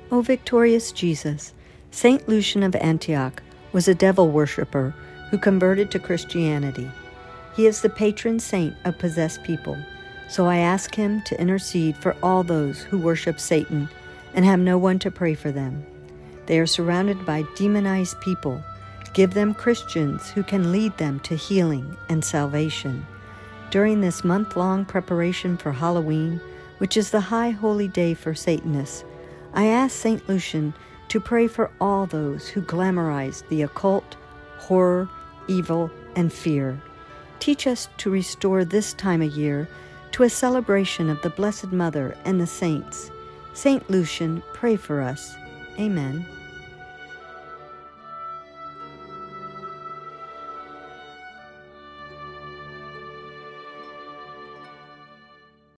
O victorious Jesus, Saint Lucian of Antioch was a devil worshipper who converted to Christianity. He is the patron saint of possessed people, so I ask him to intercede for all those who worship Satan and have no one to pray for them. They are surrounded by demonized people. Give them Christians who can lead them to healing and salvation. During this month-long preparation for Halloween, which is the high holy day for Satanists, I ask St. Lucian to pray for all those who glamorize the occult, horror, evil, and fear. Teach us to restore this time of year to a celebration of the Blessed Mother and the saints. St. Lucian, pray for us. Amen.